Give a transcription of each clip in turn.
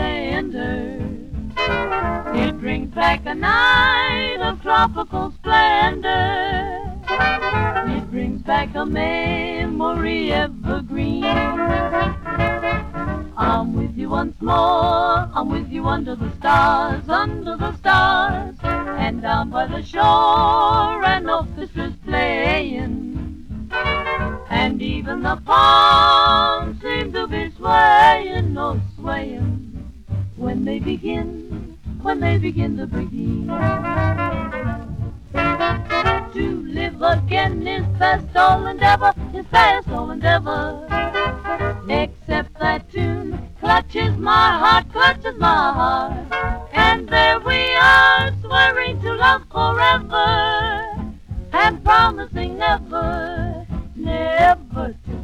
tender. It brings back a night of tropical splendor. It brings back a memory evergreen. I'm with you once more, I'm with you under the stars, and down by the shore an orchestra's playing, and even the palms seem to be swaying, oh swaying, when they begin the beguine. To live again is past all endeavor, except that tune clutches my heart, and there we are, swearing to love forever, and promising never, never to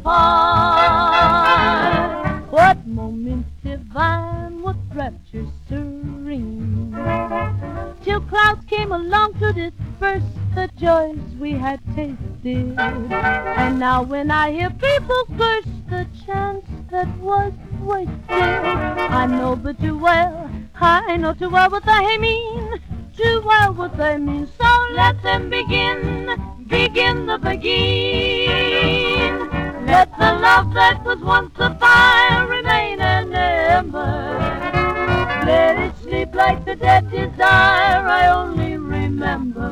part. What moments divine, what rapture serene, till clouds came along to disperse the joys we had tasted. And now when I hear people curse the chance that was wasted, I know but too well, I know too well what they mean, too well what they mean. So let them begin the beguine. Let the love that was once a fire remain an ember. Let it sleep like the dead desire I only remember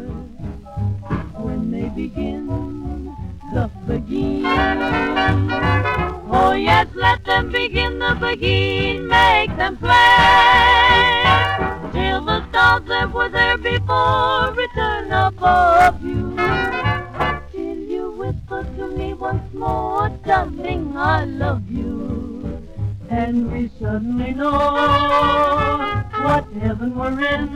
when they begin the beguine. Oh yes, let them begin the beguine, make them play till the stars that were there before return above you, till you whisper to me once more, darling, I love you, and we suddenly know what heaven we're in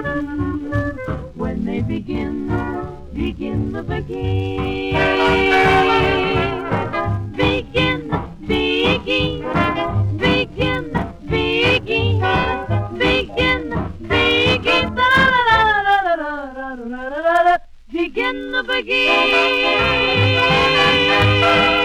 when they begin the beguine. Begin, begin, begin, begin, begin, begin, begin the beguine.